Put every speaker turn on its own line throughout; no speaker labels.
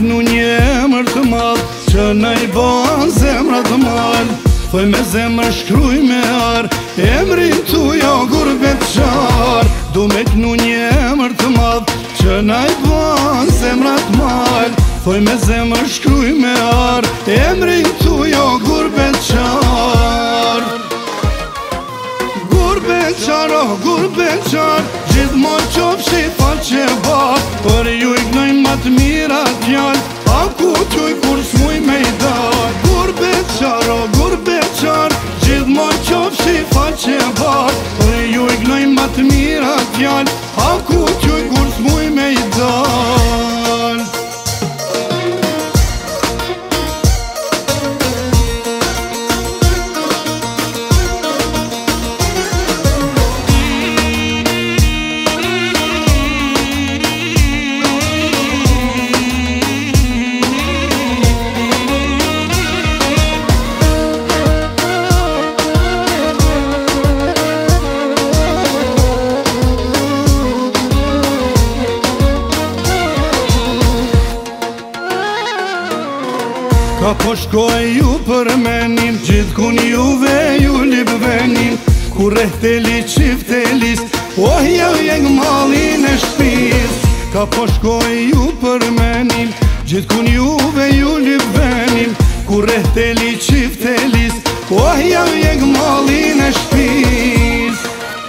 nu një emër të madh që na I ban zemra të mal. Thoj me zemër shkruj me ar emrin tuaj o gurbet qar. Du me knu një emër të madh që na I ban zemra të mal. Thoj me zemër shkruj me ar emrin tuaj o gurbet qar. Gurbet qar, o gurbet qar, gjithmonë qofshi faqe bar. Për ju I gnoj ma të mirat fjall, a ku t'juj kur s'muj me I dar. Gurbet qar, o gurbet qar, gjithmonë qofshi faqe bar. Për ju I gnoj ma të mirat fjall, a ku t'juj kur s'muj me I dar. Ka po shkoj ju përmenim, gjithë kun juve ju lip venin. Kur rehteli qiftelis, oh jau jeng malin e shpis. Ka po shkoj ju përmenim, gjithë kun juve ju lip venin. Kur rehteli qiftelis, oh jau jeng malin e shpis.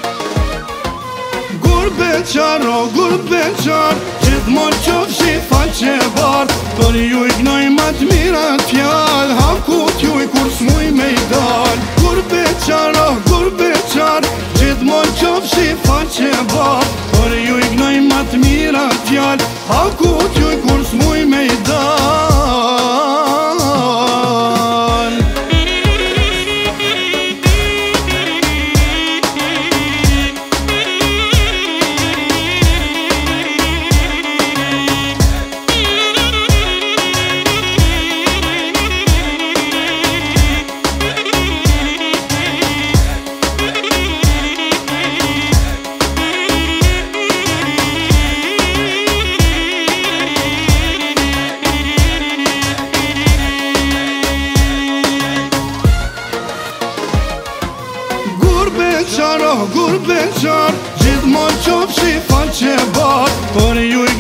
Gurbet qar, o gurbet qar, gjithmonë qofshi faqe bar. Për ju I gnoj ma të mirat fjall, hakut juj kur s'muj me I dal. Gurbet qar, o gurbet qar, gjithmonë qofshi faqe bar. Për ju I gnoj ma të mirat fjall, hakut juj kur s'muj me I dal. Gurbet qar, o gurbet qar, gjithmonë qofshi faqe bar. Për ju